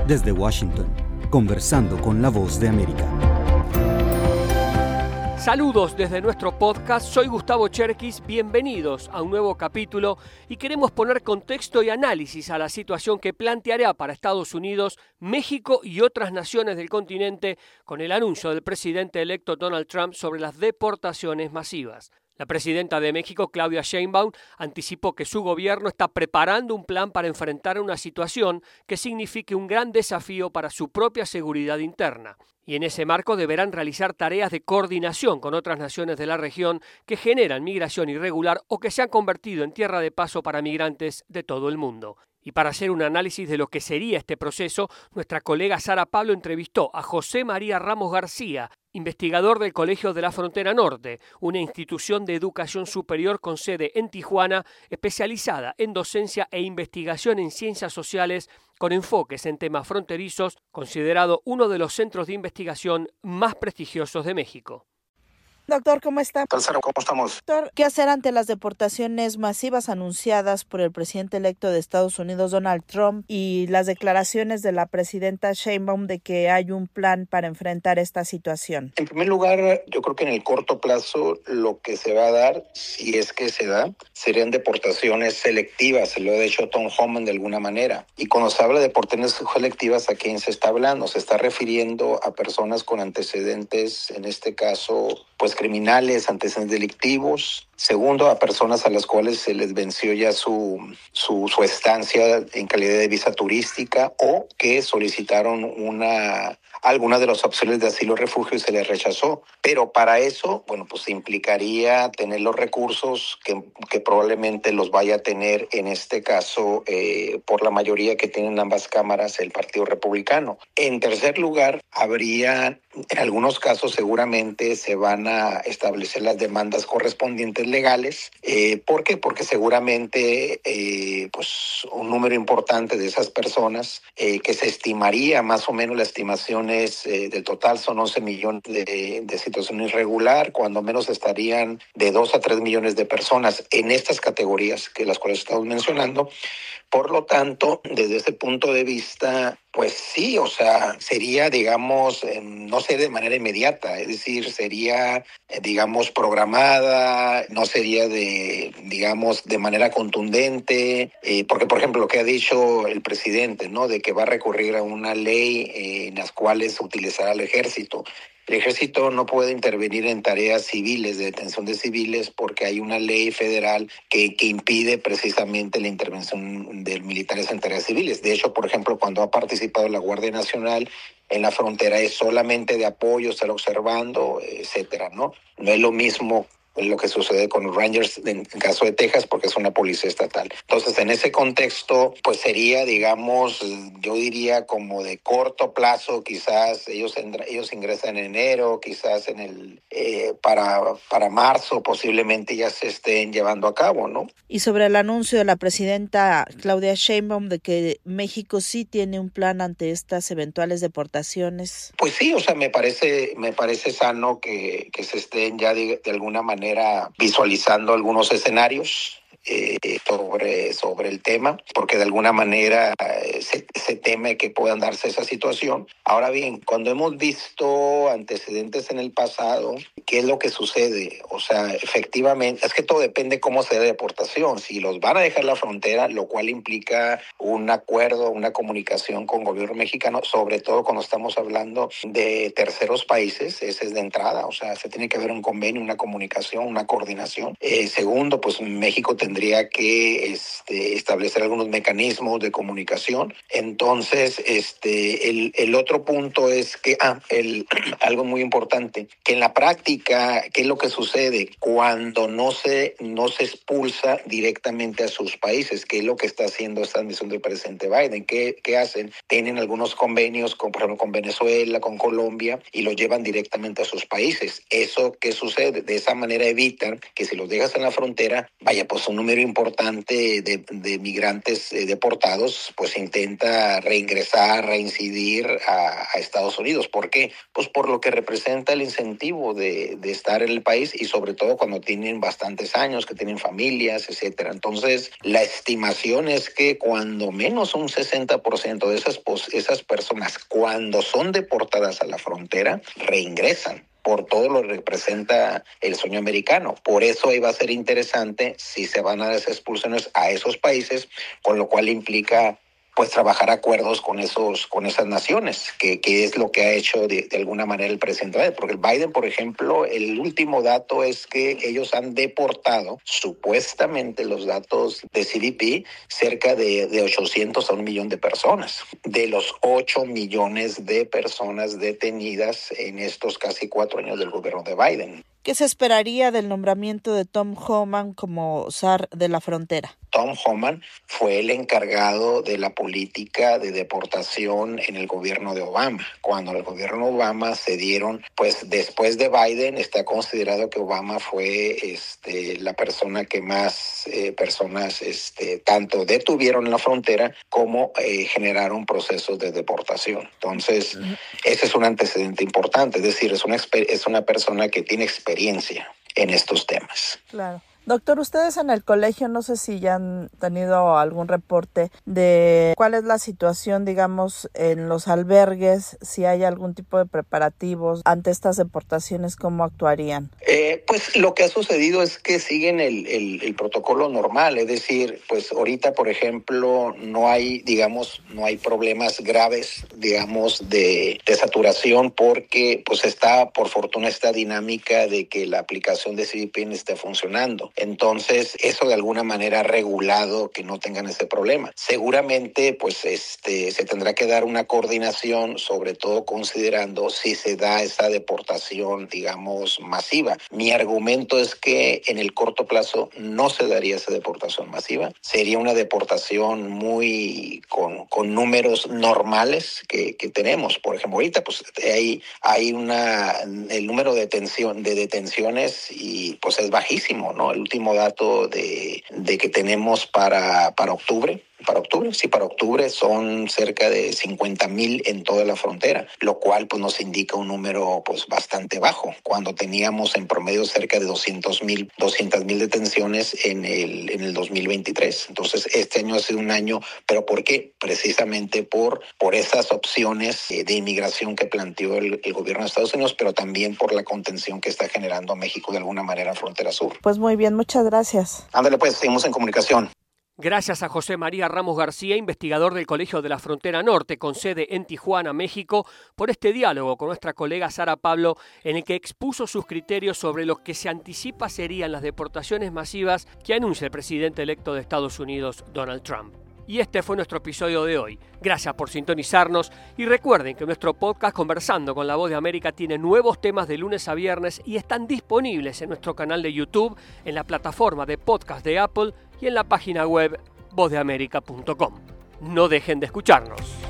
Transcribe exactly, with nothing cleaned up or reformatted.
Desde Washington, conversando con la Voz de América. Saludos desde nuestro podcast, soy Gustavo Cherkis, bienvenidos a un nuevo capítulo y queremos poner contexto y análisis a la situación que planteará para Estados Unidos, México y otras naciones del continente con el anuncio del presidente electo Donald Trump sobre las deportaciones masivas. La presidenta de México, Claudia Sheinbaum, anticipó que su gobierno está preparando un plan para enfrentar una situación que signifique un gran desafío para su propia seguridad interna. Y en ese marco deberán realizar tareas de coordinación con otras naciones de la región que generan migración irregular o que se han convertido en tierra de paso para migrantes de todo el mundo. Y para hacer un análisis de lo que sería este proceso, nuestra colega Sara Pablo entrevistó a José María Ramos García, investigador del Colegio de la Frontera Norte, una institución de educación superior con sede en Tijuana, especializada en docencia e investigación en ciencias sociales con enfoques en temas fronterizos, considerado uno de los centros de investigación más prestigiosos de México. Doctor, ¿cómo está? ¿Qué tal, Sara? ¿Cómo estamos? Doctor, ¿qué hacer ante las deportaciones masivas anunciadas por el presidente electo de Estados Unidos, Donald Trump, y las declaraciones de la presidenta Sheinbaum de que hay un plan para enfrentar esta situación? En primer lugar, yo creo que en el corto plazo lo que se va a dar, si es que se da, serían deportaciones selectivas, se lo ha dicho Tom Homan de alguna manera. Y cuando se habla de deportaciones selectivas, ¿a quién se está hablando? Se está refiriendo a personas con antecedentes, en este caso, pues criminales, antecedentes delictivos. Segundo, a personas a las cuales se les venció ya su, su, su estancia en calidad de visa turística o que solicitaron una alguna de las opciones de asilo o refugio y se les rechazó. Pero para eso, bueno, pues implicaría tener los recursos que, que probablemente los vaya a tener, en este caso, eh, por la mayoría que tienen ambas cámaras, el Partido Republicano. En tercer lugar, habría, en algunos casos seguramente se van a establecer las demandas correspondientes legales. Eh, ¿Por qué? Porque seguramente eh, pues un número importante de esas personas, eh, que se estimaría más o menos la estimación Eh, del total son once millones de, de situación irregular, cuando menos estarían de dos a tres millones de personas en estas categorías que las cuales estamos mencionando. Por lo tanto, desde ese punto de vista, pues sí, o sea, sería, digamos, eh, no sé, de manera inmediata, es decir, sería, eh, digamos, programada, no sería de, digamos, de manera contundente, eh, porque, por ejemplo, lo que ha dicho el presidente, ¿no?, de que va a recurrir a una ley eh, en las cuales utilizará el ejército. El ejército no puede intervenir en tareas civiles, de detención de civiles, porque hay una ley federal que, que impide precisamente la intervención de militares en tareas civiles. De hecho, por ejemplo, cuando ha participado la Guardia Nacional en la frontera es solamente de apoyo, estar observando, etcétera, ¿no? No es lo mismo lo que sucede con los Rangers en caso de Texas, porque es una policía estatal. Entonces, en ese contexto, pues sería, digamos, yo diría como de corto plazo, quizás ellos ellos ingresan en enero, quizás en el eh, para, para marzo posiblemente ya se estén llevando a cabo, ¿no? Y sobre el anuncio de la presidenta Claudia Sheinbaum de que México sí tiene un plan ante estas eventuales deportaciones. Pues sí, o sea, me parece, me parece sano que, que se estén ya de, de alguna manera visualizando algunos escenarios eh, sobre, sobre el tema, porque de alguna manera eh, se, se teme que puedan darse esa situación. Ahora bien, cuando hemos visto antecedentes en el pasado, ¿qué es lo que sucede? O sea, efectivamente, es que todo depende cómo se dé deportación. Si los van a dejar la frontera, lo cual implica un acuerdo, una comunicación con el gobierno mexicano, sobre todo cuando estamos hablando de terceros países, ese es de entrada. O sea, se tiene que haber un convenio, una comunicación, una coordinación. Eh, segundo, pues México tendría que este, establecer algunos mecanismos de comunicación. Entonces, este, el, el otro punto es que, ah, el, algo muy importante, que en la práctica, ¿qué es lo que sucede? Cuando no se, no se expulsa directamente a sus países, ¿qué es lo que está haciendo esta admisión del presidente Biden? ¿Qué, qué hacen? Tienen algunos convenios, con, por ejemplo, con Venezuela, con Colombia, y los llevan directamente a sus países. ¿Eso qué sucede? De esa manera evitan que si los dejas en la frontera, vaya, pues un número importante de, de migrantes eh, deportados, pues intenta pueda reingresar, reincidir a, a Estados Unidos. ¿Por qué? Pues por lo que representa el incentivo de, de estar en el país y sobre todo cuando tienen bastantes años, que tienen familias, etcétera. Entonces, la estimación es que cuando menos un sesenta por ciento de esas, esas personas, cuando son deportadas a la frontera, reingresan por todo lo que representa el sueño americano. Por eso ahí va a ser interesante si se van a dar esas expulsiones a esos países, con lo cual implica pues trabajar acuerdos con esos con esas naciones, que, que es lo que ha hecho de, de alguna manera el presidente Biden. Porque el Biden, por ejemplo, el último dato es que ellos han deportado, supuestamente los datos de C B P, cerca de, de ochocientos a un millón de personas, de los ocho millones de personas detenidas en estos casi cuatro años del gobierno de Biden. ¿Qué se esperaría del nombramiento de Tom Homan como zar de la frontera? Tom Homan fue el encargado de la política de deportación en el gobierno de Obama. Cuando el gobierno de Obama se dieron, pues después de Biden, está considerado que Obama fue este, la persona que más eh, personas este, tanto detuvieron en la frontera como eh, generaron procesos de deportación. Entonces, uh-huh. ese es un antecedente importante, es decir, es una, es una persona que tiene experiencia en estos temas. Claro. Doctor, ustedes en el colegio, no sé si ya han tenido algún reporte de cuál es la situación, digamos, en los albergues, si hay algún tipo de preparativos ante estas deportaciones, ¿cómo actuarían? Eh, pues lo que ha sucedido es que siguen el, el, el protocolo normal, es decir, pues ahorita, por ejemplo, no hay, digamos, no hay problemas graves, digamos, de, de saturación porque, pues está, por fortuna, esta dinámica de que la aplicación de C B P esté funcionando. Entonces, eso de alguna manera ha regulado que no tengan ese problema. Seguramente, pues, este, se tendrá que dar una coordinación, sobre todo considerando si se da esa deportación, digamos, masiva. Mi argumento es que en el corto plazo no se daría esa deportación masiva. Sería una deportación muy con, con números normales que, que tenemos. Por ejemplo, ahorita, pues, hay, hay una, el número de detención, de detenciones y, pues, es bajísimo, ¿no? El último dato de, de que tenemos para, para octubre, para octubre, sí, para octubre son cerca de cincuenta mil en toda la frontera, lo cual pues nos indica un número pues bastante bajo, cuando teníamos en promedio cerca de doscientos mil detenciones en el, en el dos mil veintitrés. Entonces este año ha sido un año, ¿pero por qué? Precisamente por, por esas opciones de inmigración que planteó el, el gobierno de Estados Unidos, pero también por la contención que está generando México de alguna manera en frontera sur. Pues muy bien, muchas gracias. Ándale pues, seguimos en comunicación. Gracias a José María Ramos García, investigador del Colegio de la Frontera Norte, con sede en Tijuana, México, por este diálogo con nuestra colega Sara Pablo, en el que expuso sus criterios sobre lo que se anticipa serían las deportaciones masivas que anuncia el presidente electo de Estados Unidos, Donald Trump. Y este fue nuestro episodio de hoy. Gracias por sintonizarnos y recuerden que nuestro podcast Conversando con la Voz de América tiene nuevos temas de lunes a viernes y están disponibles en nuestro canal de YouTube, en la plataforma de podcast de Apple y en la página web voz de américa punto com. No dejen de escucharnos.